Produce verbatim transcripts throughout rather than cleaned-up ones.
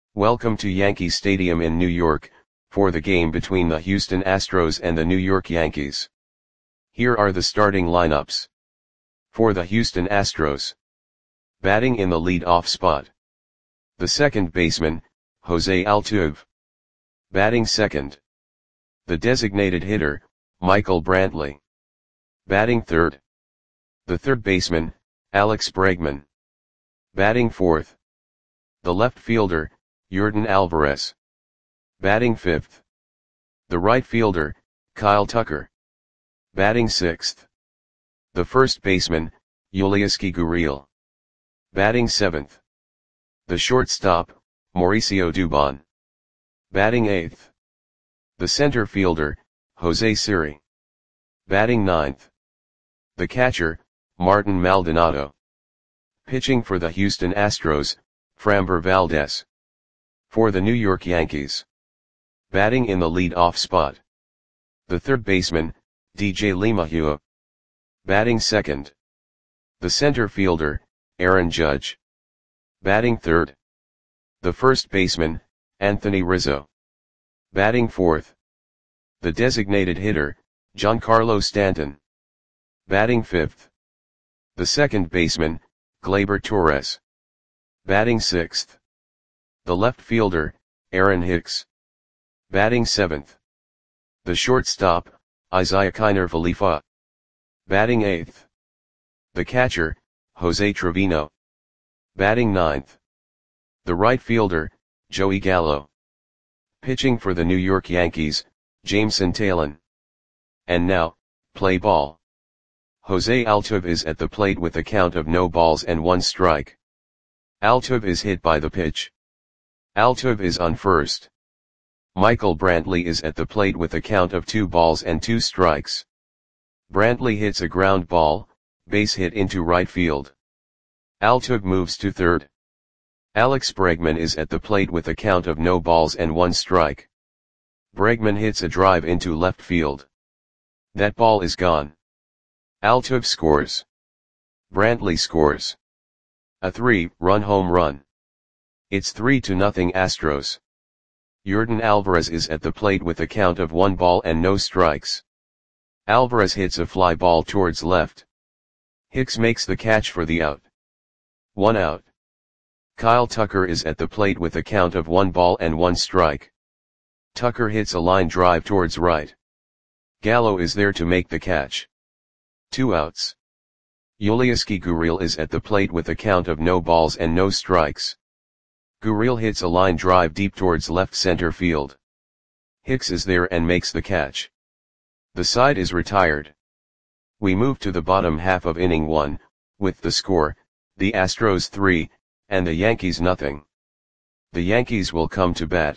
Welcome to Yankee Stadium in New York, for the game between the Houston Astros and the New York Yankees. Here are the starting lineups. For the Houston Astros. Batting in the lead-off spot. The second baseman, Jose Altuve. Batting second. The designated hitter, Michael Brantley. Batting third. The third baseman, Alex Bregman. Batting fourth. The left fielder, Yordan Alvarez. Batting fifth. The right fielder, Kyle Tucker. Batting sixth. The first baseman, Yulieski Gurriel. Batting seventh. The shortstop, Mauricio Dubon. Batting eighth. The center fielder, Jose Siri. Batting ninth. The catcher, Martin Maldonado. Pitching for the Houston Astros, Framber Valdez. For the New York Yankees. Batting in the lead-off spot. The third baseman, D J LeMahieu. Batting second. The center fielder, Aaron Judge. Batting third. The first baseman, Anthony Rizzo. Batting fourth. The designated hitter, Giancarlo Stanton. Batting fifth. The second baseman, Gleyber Torres. Batting sixth. The left fielder, Aaron Hicks. Batting seventh. The shortstop, Isiah Kiner Falefa. Batting eighth. The catcher, Jose Trevino. Batting ninth. The right fielder, Joey Gallo. Pitching for the New York Yankees, Jameson Taillon. And now, play ball. Jose Altuve is at the plate with a count of no balls and one strike. Altuve is hit by the pitch. Altuve is on first. Michael Brantley is at the plate with a count of two balls and two strikes. Brantley hits a ground ball, base hit into right field. Altuve moves to third. Alex Bregman is at the plate with a count of no balls and one strike. Bregman hits a drive into left field. That ball is gone. Altuve scores. Brantley scores. A three-run home run. It's three to nothing Astros. Yordan Alvarez is at the plate with a count of one ball and no strikes. Alvarez hits a fly ball towards left. Hicks makes the catch for the out. One out. Kyle Tucker is at the plate with a count of one ball and one strike. Tucker hits a line drive towards right. Gallo is there to make the catch. Two outs. Yulieski Gurriel is at the plate with a count of no balls and no strikes. Gurriel hits a line drive deep towards left center field. Hicks is there and makes the catch. The side is retired. We move to the bottom half of inning one, with the score, the Astros three, and the Yankees nothing. The Yankees will come to bat.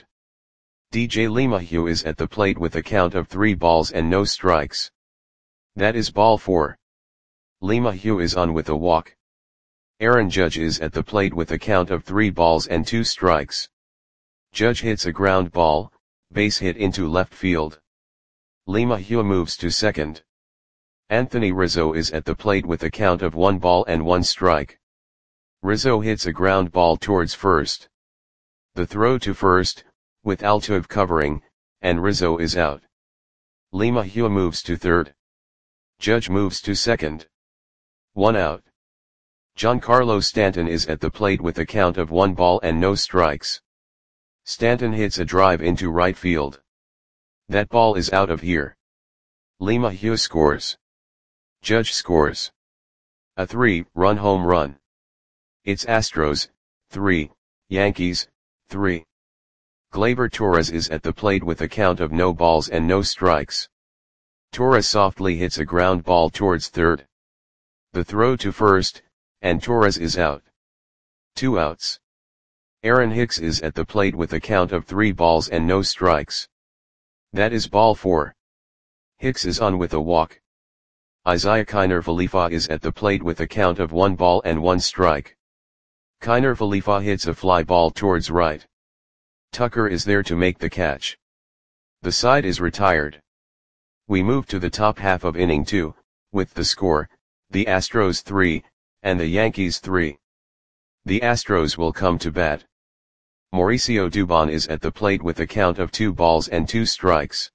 D J LeMahieu is at the plate with a count of three balls and no strikes. That is ball four. LeMahieu is on with a walk. Aaron Judge is at the plate with a count of three balls and two strikes. Judge hits a ground ball, base hit into left field. LeMahieu moves to second. Anthony Rizzo is at the plate with a count of one ball and one strike. Rizzo hits a ground ball towards first. The throw to first, with Altuve covering, and Rizzo is out. LeMahieu moves to third. Judge moves to second. One out. Giancarlo Stanton is at the plate with a count of one ball and no strikes. Stanton hits a drive into right field. That ball is out of here. LeMahieu scores. Judge scores. A three-run home run. It's Astros, three, Yankees, three. Gleyber Torres is at the plate with a count of no balls and no strikes. Torres softly hits a ground ball towards third. The throw to first, and Torres is out. Two outs. Aaron Hicks is at the plate with a count of three balls and no strikes. That is ball four. Hicks is on with a walk. Isiah Kiner Falefa is at the plate with a count of one ball and one strike. Kiner Falefa hits a fly ball towards right. Tucker is there to make the catch. The side is retired. We move to the top half of inning two, with the score, the Astros three, and the Yankees three. The Astros will come to bat. Mauricio Dubon is at the plate with a count of two balls and two strikes.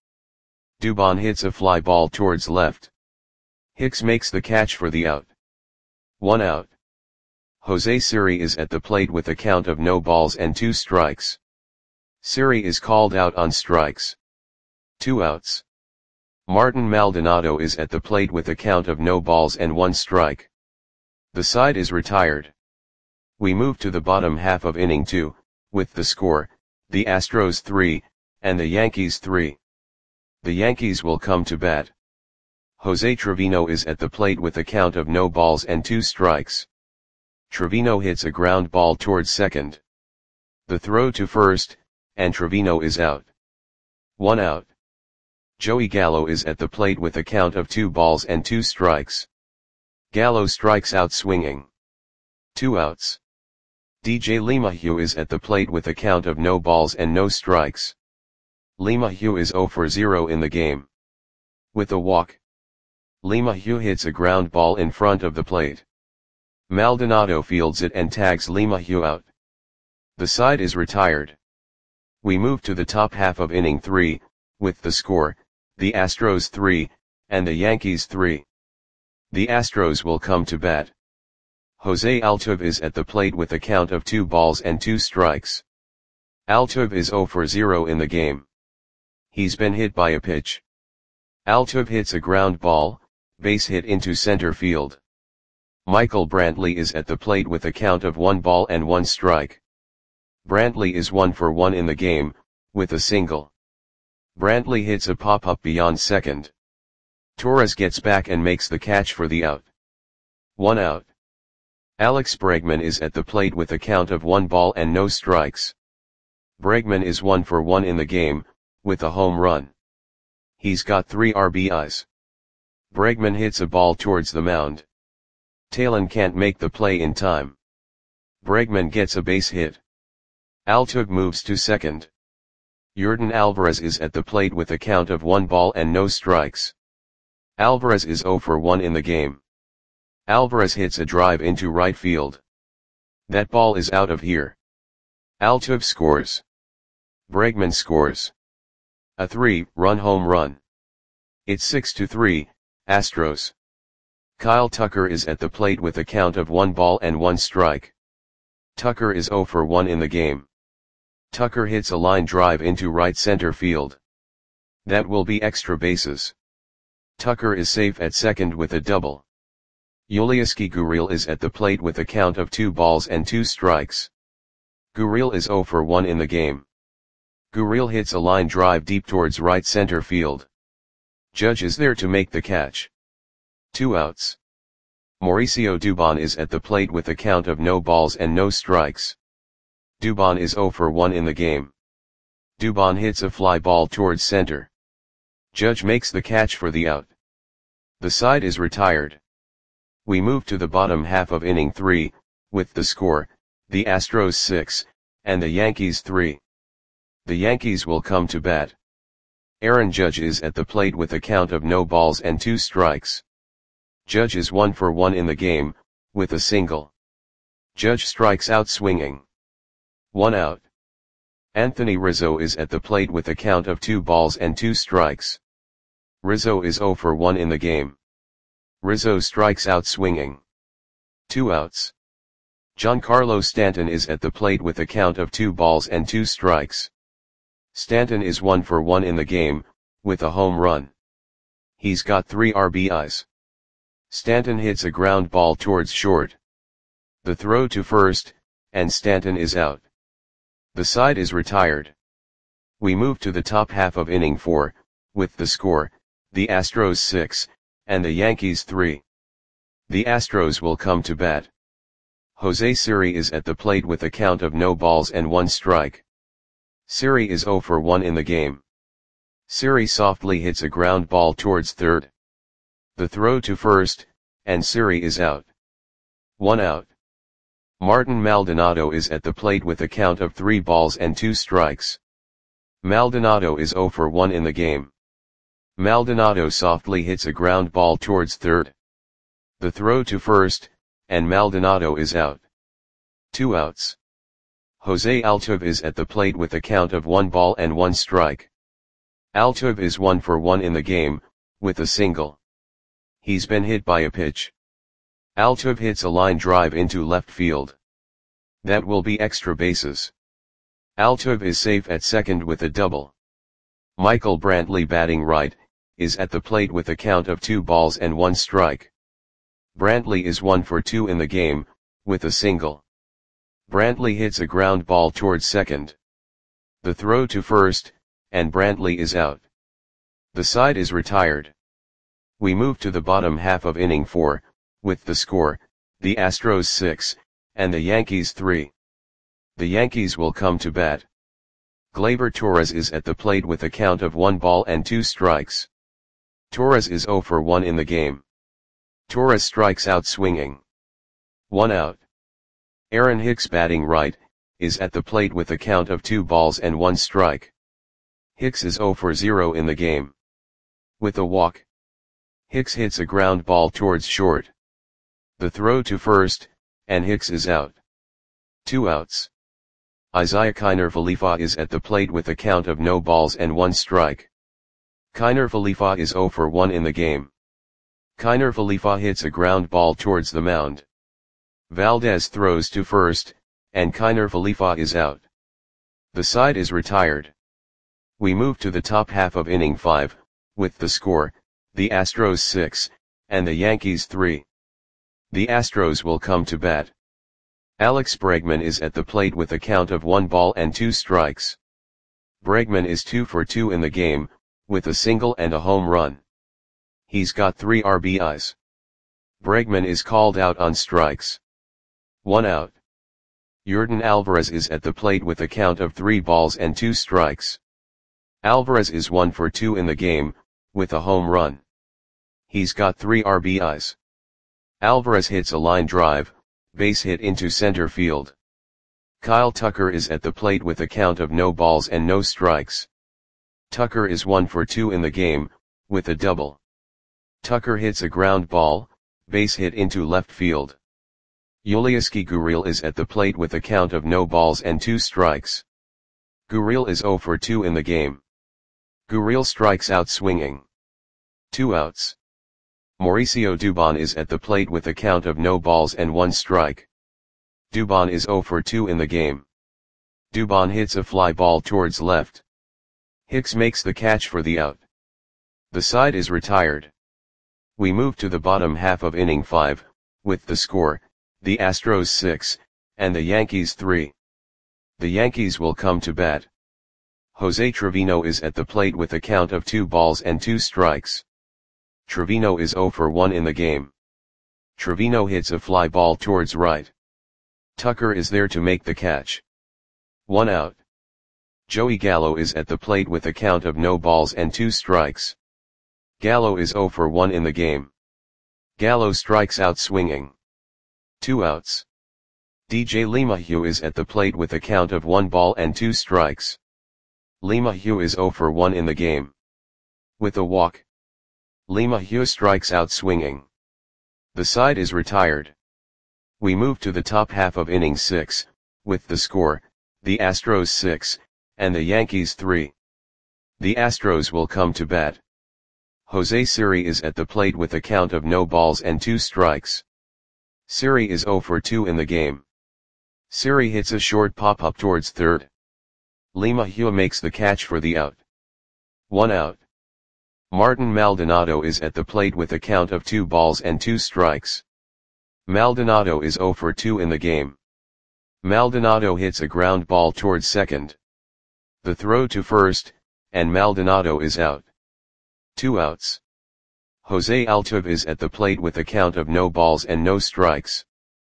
Dubon hits a fly ball towards left. Hicks makes the catch for the out. One out. Jose Siri is at the plate with a count of no balls and two strikes. Siri is called out on strikes. Two outs. Martin Maldonado is at the plate with a count of no balls and one strike. The side is retired. We move to the bottom half of inning two, with the score, the Astros three, and the Yankees three. The Yankees will come to bat. Jose Trevino is at the plate with a count of no balls and two strikes. Trevino hits a ground ball towards second. The throw to first, and Trevino is out. One out. Joey Gallo is at the plate with a count of two balls and two strikes. Gallo strikes out swinging. Two outs. D J LeMahieu is at the plate with a count of no balls and no strikes. LeMahieu is zero for zero in the game. With a walk. LeMahieu hits a ground ball in front of the plate. Maldonado fields it and tags LeMahieu out. The side is retired. We move to the top half of inning three, with the score, the Astros three, and the Yankees three. The Astros will come to bat. Jose Altuve is at the plate with a count of two balls and two strikes. Altuve is zero for zero in the game. He's been hit by a pitch. Altuve hits a ground ball, base hit into center field. Michael Brantley is at the plate with a count of one ball and one strike. Brantley is one for one in the game, with a single. Brantley hits a pop-up beyond second. Torres gets back and makes the catch for the out. One out. Alex Bregman is at the plate with a count of one ball and no strikes. Bregman is one for one in the game, with a home run. He's got three R B Is. Bregman hits a ball towards the mound. Talon can't make the play in time. Bregman gets a base hit. Altuve moves to second. Yordan Alvarez is at the plate with a count of one ball and no strikes. Alvarez is zero for one in the game. Alvarez hits a drive into right field. That ball is out of here. Altuve scores. Bregman scores. A three-run home run. It's six to three, Astros. Kyle Tucker is at the plate with a count of one ball and one strike. Tucker is zero for one in the game. Tucker hits a line drive into right center field. That will be extra bases. Tucker is safe at second with a double. Yulieski Gurriel is at the plate with a count of two balls and two strikes. Gurriel is zero for one in the game. Gurriel hits a line drive deep towards right center field. Judge is there to make the catch. Two outs. Mauricio Dubon is at the plate with a count of no balls and no strikes. Dubon is zero for one in the game. Dubon hits a fly ball towards center. Judge makes the catch for the out. The side is retired. We move to the bottom half of inning three, with the score, the Astros six, and the Yankees three. The Yankees will come to bat. Aaron Judge is at the plate with a count of no balls and two strikes. Judge is one for one in the game, with a single. Judge strikes out swinging. One out. Anthony Rizzo is at the plate with a count of two balls and two strikes. Rizzo is zero for one in the game. Rizzo strikes out swinging. Two outs. Giancarlo Stanton is at the plate with a count of two balls and two strikes. Stanton is one for one in the game, with a home run. He's got three R B Is. Stanton hits a ground ball towards short. The throw to first, and Stanton is out. The side is retired. We move to the top half of inning four, with the score, the Astros six, and the Yankees three. The Astros will come to bat. Jose Siri is at the plate with a count of no balls and one strike. Siri is zero for one in the game. Siri softly hits a ground ball towards third. The throw to first, and Siri is out. One out. Martin Maldonado is at the plate with a count of three balls and two strikes. Maldonado is zero for one in the game. Maldonado softly hits a ground ball towards third. The throw to first, and Maldonado is out. Two outs. Jose Altuve is at the plate with a count of one ball and one strike. Altuve is one for one in the game, with a single. He's been hit by a pitch. Altuve hits a line drive into left field. That will be extra bases. Altuve is safe at second with a double. Michael Brantley, batting right, is at the plate with a count of two balls and one strike. Brantley is one for two in the game, with a single. Brantley hits a ground ball towards second. The throw to first, and Brantley is out. The side is retired. We move to the bottom half of inning four, with the score, the Astros six, and the Yankees three. The Yankees will come to bat. Gleyber Torres is at the plate with a count of one ball and two strikes. Torres is zero for one in the game. Torres strikes out swinging. One out. Aaron Hicks, batting right, is at the plate with a count of two balls and one strike. Hicks is zero for zero in the game. With a walk. Hicks hits a ground ball towards short. The throw to first, and Hicks is out. Two outs. Isiah Kiner Falefa is at the plate with a count of no balls and one strike. Kiner Falefa is zero for one in the game. Kiner Falefa hits a ground ball towards the mound. Valdez throws to first, and Kiner Falefa is out. The side is retired. We move to the top half of inning five, with the score, the Astros six, and the Yankees three. The Astros will come to bat. Alex Bregman is at the plate with a count of one ball and two strikes. Bregman is two for two in the game, with a single and a home run. He's got three R B Is. Bregman is called out on strikes. One out. Yordan Alvarez is at the plate with a count of three balls and two strikes. Alvarez is one for two in the game, with a home run. He's got three R B Is. Alvarez hits a line drive, base hit into center field. Kyle Tucker is at the plate with a count of no balls and no strikes. Tucker is one for two in the game, with a double. Tucker hits a ground ball, base hit into left field. Yulieski Gurriel is at the plate with a count of no balls and two strikes. Gurriel is zero for two in the game. Gurriel strikes out swinging. Two outs. Mauricio Dubon is at the plate with a count of no balls and one strike. Dubon is zero for two in the game. Dubon hits a fly ball towards left. Hicks makes the catch for the out. The side is retired. We move to the bottom half of inning five, with the score, the Astros six, and the Yankees three. The Yankees will come to bat. Jose Trevino is at the plate with a count of two balls and two strikes. Trevino is zero for one in the game. Trevino hits a fly ball towards right. Tucker is there to make the catch. One out. Joey Gallo is at the plate with a count of no balls and two strikes. Gallo is zero for one in the game. Gallo strikes out swinging. Two outs. D J LeMahieu is at the plate with a count of one ball and two strikes. LeMahieu is zero for one in the game. With a walk. LeMahieu strikes out swinging. The side is retired. We move to the top half of inning six, with the score, the Astros six, and the Yankees three. The Astros will come to bat. Jose Siri is at the plate with a count of no balls and two strikes. Siri is zero for two in the game. Siri hits a short pop-up towards third. LeMahieu makes the catch for the out. One out. Martin Maldonado is at the plate with a count of two balls and two strikes. Maldonado is zero for two in the game. Maldonado hits a ground ball towards second. The throw to first, and Maldonado is out. Two outs. Jose Altuve is at the plate with a count of no balls and no strikes.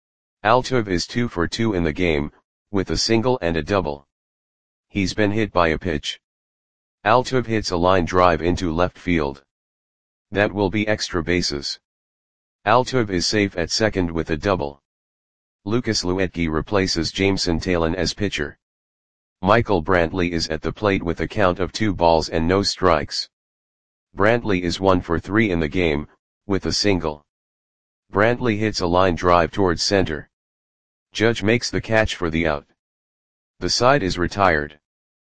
Altuve is two for two in the game, with a single and a double. He's been hit by a pitch. Altuve hits a line drive into left field. That will be extra bases. Altuve is safe at second with a double. Lucas Luetge replaces Jameson Taillon as pitcher. Michael Brantley is at the plate with a count of two balls and no strikes. Brantley is one for three in the game, with a single. Brantley hits a line drive towards center. Judge makes the catch for the out. The side is retired.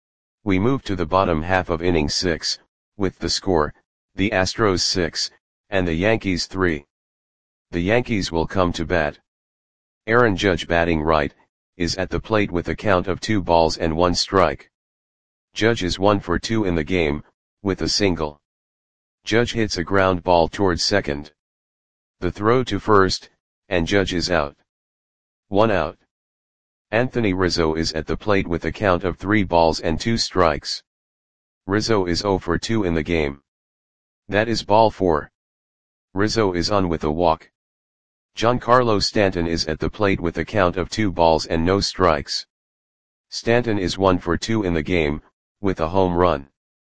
We move to the bottom half of inning six, with the score, the Astros six, and the Yankees three. The Yankees will come to bat. Aaron Judge, batting right, is at the plate with a count of two balls and one strike. Judge is one for two in the game, with a single. Judge hits a ground ball towards second. The throw to first, and Judge is out. One out. Anthony Rizzo is at the plate with a count of three balls and two strikes. Rizzo is zero for two in the game. That is ball four. Rizzo is on with a walk. Giancarlo Stanton is at the plate with a count of two balls and no strikes. Stanton is one for two in the game, with a home run.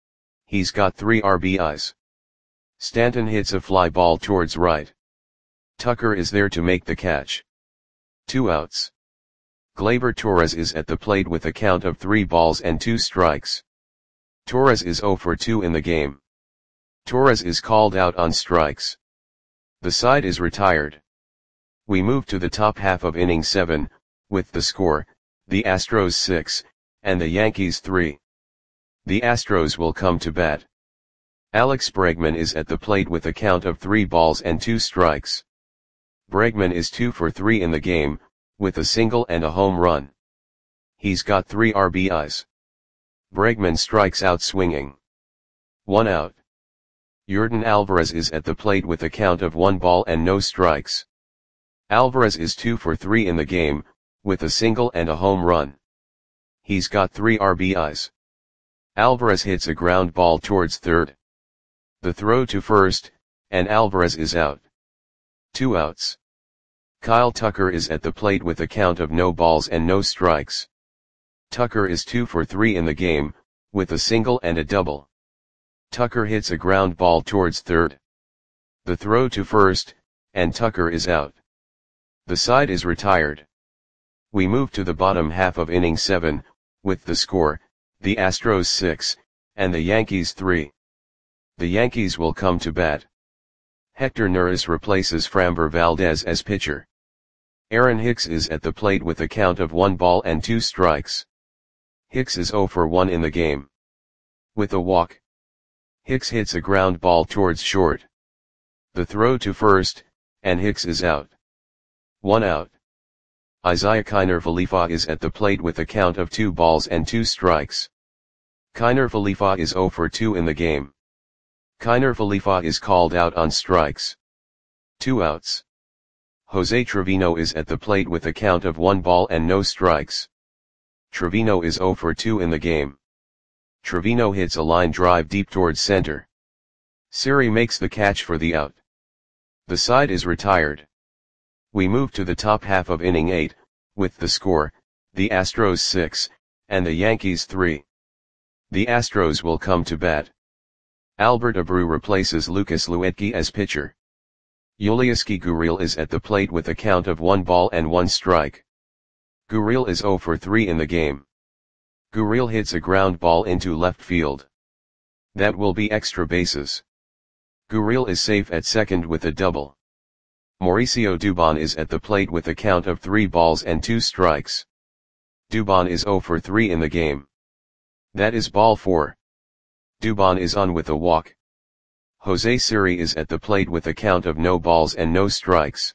He's got three R B Is. Stanton hits a fly ball towards right. Tucker is there to make the catch. Two outs. Gleyber Torres is at the plate with a count of three balls and two strikes. Torres is zero for two in the game. Torres is called out on strikes. The side is retired. We move to the top half of inning seven, with the score, the Astros six, and the Yankees three. The Astros will come to bat. Alex Bregman is at the plate with a count of three balls and two strikes. Bregman is two for three in the game, with a single and a home run. He's got three R B Is. Bregman strikes out swinging. One out. Yordan Alvarez is at the plate with a count of one ball and no strikes. Alvarez is two for three in the game, with a single and a home run. He's got three R B Is. Alvarez hits a ground ball towards third. The throw to first, and Alvarez is out. Two outs. Kyle Tucker is at the plate with a count of no balls and no strikes. Tucker is two for three in the game, with a single and a double. Tucker hits a ground ball towards third. The throw to first, and Tucker is out. The side is retired. We move to the bottom half of inning seven, with the score, the Astros six, and the Yankees three. The Yankees will come to bat. Hector Neris replaces Framber Valdez as pitcher. Aaron Hicks is at the plate with a count of one ball and two strikes. Hicks is zero for one in the game. With a walk. Hicks hits a ground ball towards short. The throw to first, and Hicks is out. One out. Isaiah Kiner Falefa is at the plate with a count of two balls and two strikes. Kiner Falefa is zero for two in the game. Kiner Falefa is called out on strikes. Two outs. Jose Trevino is at the plate with a count of one ball and no strikes. Trevino is zero for two in the game. Trevino hits a line drive deep towards center. Siri makes the catch for the out. The side is retired. We move to the top half of inning eight, with the score, the Astros six, and the Yankees three. The Astros will come to bat. Albert Abreu replaces Lucas Luetge as pitcher. Yulieski Gurriel is at the plate with a count of one ball and one strike. Gurriel is zero for three in the game. Gurriel hits a ground ball into left field. That will be extra bases. Gurriel is safe at second with a double. Mauricio Dubon is at the plate with a count of three balls and two strikes. Dubon is zero for three in the game. That is ball four. Dubon is on with a walk. Jose Siri is at the plate with a count of no balls and no strikes.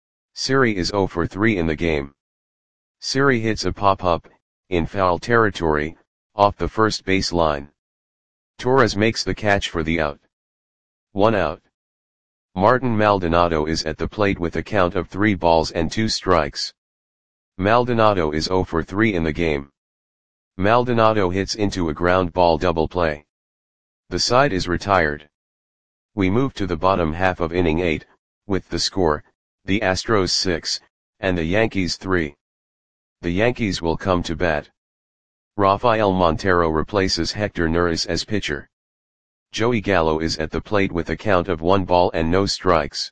Siri is zero for three in the game. Siri hits a pop-up, in foul territory, off the first base line. Torres makes the catch for the out. One out. Martin Maldonado is at the plate with a count of three balls and two strikes. Maldonado is zero for three in the game. Maldonado hits into a ground ball double play. The side is retired. We move to the bottom half of inning eight, with the score, the Astros six, and the Yankees three. The Yankees will come to bat. Rafael Montero replaces Hector Neris as pitcher. Joey Gallo is at the plate with a count of one ball and no strikes.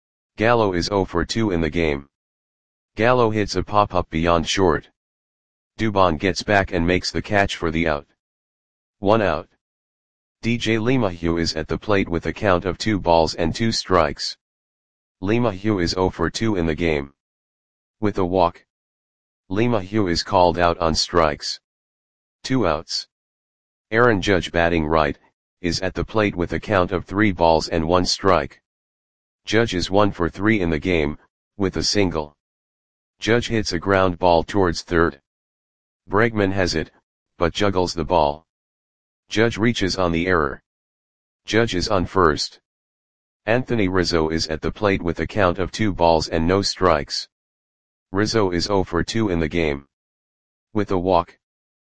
Gallo is zero for two in the game. Gallo hits a pop-up beyond short. Dubon gets back and makes the catch for the out. One out. D J LeMahieu is at the plate with a count of two balls and two strikes. LeMahieu is zero for two in the game. With a walk. LeMahieu is called out on strikes. Two outs. Aaron Judge, batting right, is at the plate with a count of three balls and one strike. Judge is one for three in the game, with a single. Judge hits a ground ball towards third. Bregman has it, but juggles the ball. Judge reaches on the error. Judge is on first. Anthony Rizzo is at the plate with a count of two balls and no strikes. Rizzo is oh for two in the game. With a walk.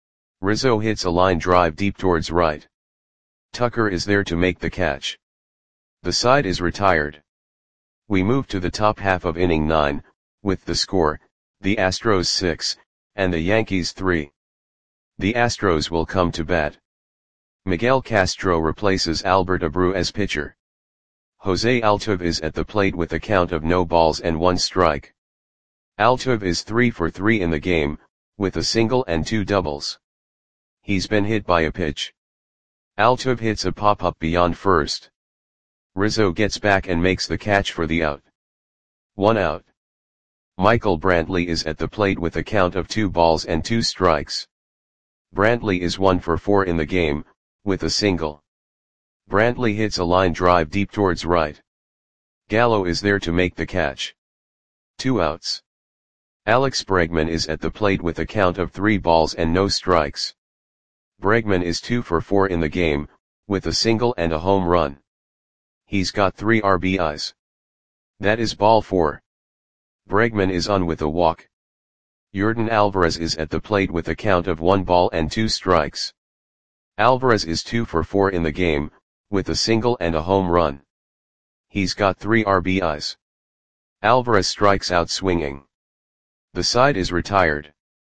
Rizzo hits a line drive deep towards right. Tucker is there to make the catch. The side is retired. We move to the top half of inning nine, with the score, the Astros six, and the Yankees three. The Astros will come to bat. Miguel Castro replaces Albert Abreu as pitcher. Jose Altuve is at the plate with a count of no balls and one strike. Altuve is three for three in the game, with a single and two doubles. He's been hit by a pitch. Altuve hits a pop-up beyond first. Rizzo gets back and makes the catch for the out. One out. Michael Brantley is at the plate with a count of two balls and two strikes. Brantley is one for four in the game, with a single. Brantley hits a line drive deep towards right. Gallo is there to make the catch. Two outs. Alex Bregman is at the plate with a count of three balls and no strikes. Bregman is two for four in the game, with a single and a home run. He's got three R B Is. That is ball four. Bregman is on with a walk. Yordan Alvarez is at the plate with a count of one ball and two strikes. Alvarez is two for four in the game, with a single and a home run. He's got three R B Is. Alvarez strikes out swinging. The side is retired.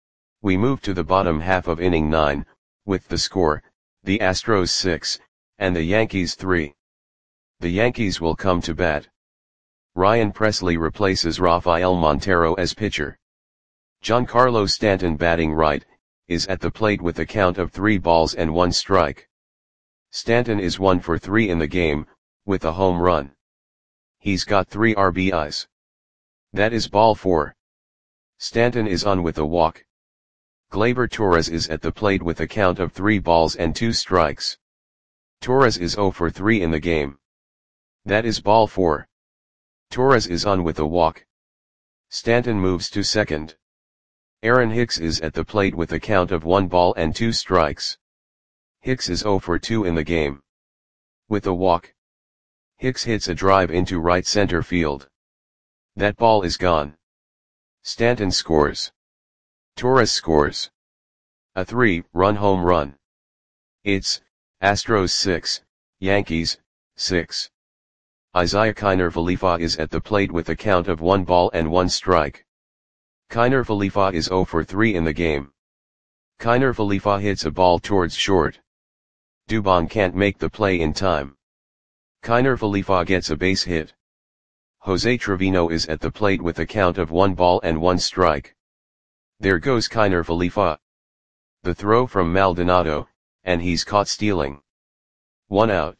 We move to the bottom half of inning nine, with the score, the Astros six, and the Yankees three. The Yankees will come to bat. Ryan Presley replaces Rafael Montero as pitcher. Giancarlo Stanton, batting right, is at the plate with a count of three balls and one strike. Stanton is one for three in the game, with a home run. He's got three R B Is. That is ball four. Stanton is on with a walk. Gleyber Torres is at the plate with a count of three balls and two strikes. Torres is oh for three in the game. That is ball four. Torres is on with a walk. Stanton moves to second. Aaron Hicks is at the plate with a count of one ball and two strikes. Hicks is oh for two in the game. With a walk. Hicks hits a drive into right center field. That ball is gone. Stanton scores. Torres scores. A three-run home run. It's Astros six, Yankees six. Isiah Kiner Falefa is at the plate with a count of one ball and one strike. Kiner Falefa is oh for three in the game. Kiner Falefa hits a ball towards short. Dubon can't make the play in time. Kiner Falefa gets a base hit. Jose Trevino is at the plate with a count of one ball and one strike. There goes Kiner Falefa. The throw from Maldonado, and he's caught stealing. One out.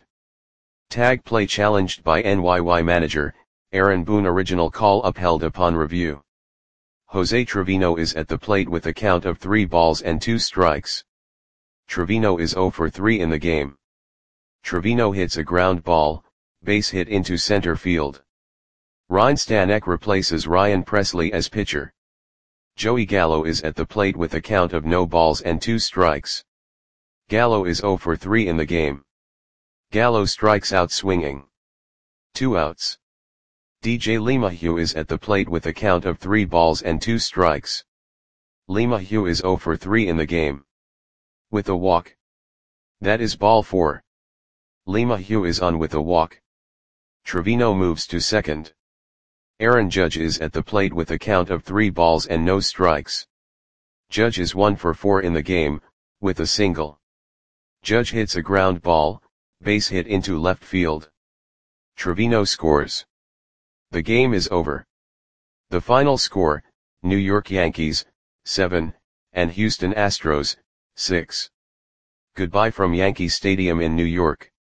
Tag play challenged by N Y Y manager, Aaron Boone. Original call upheld upon review. Jose Trevino is at the plate with a count of three balls and two strikes. Trevino is oh for three in the game. Trevino hits a ground ball, base hit into center field. Ryan Stanek replaces Ryan Presley as pitcher. Joey Gallo is at the plate with a count of no balls and two strikes. Gallo is oh for three in the game. Gallo strikes out swinging. Two outs. D J LeMahieu is at the plate with a count of three balls and two strikes. LeMahieu is oh for three in the game. With a walk. That is ball four. LeMahieu is on with a walk. Trevino moves to second. Aaron Judge is at the plate with a count of three balls and no strikes. Judge is one for four in the game, with a single. Judge hits a ground ball, base hit into left field. Trevino scores. The game is over. The final score, New York Yankees, seven, and Houston Astros, six. Goodbye from Yankee Stadium in New York.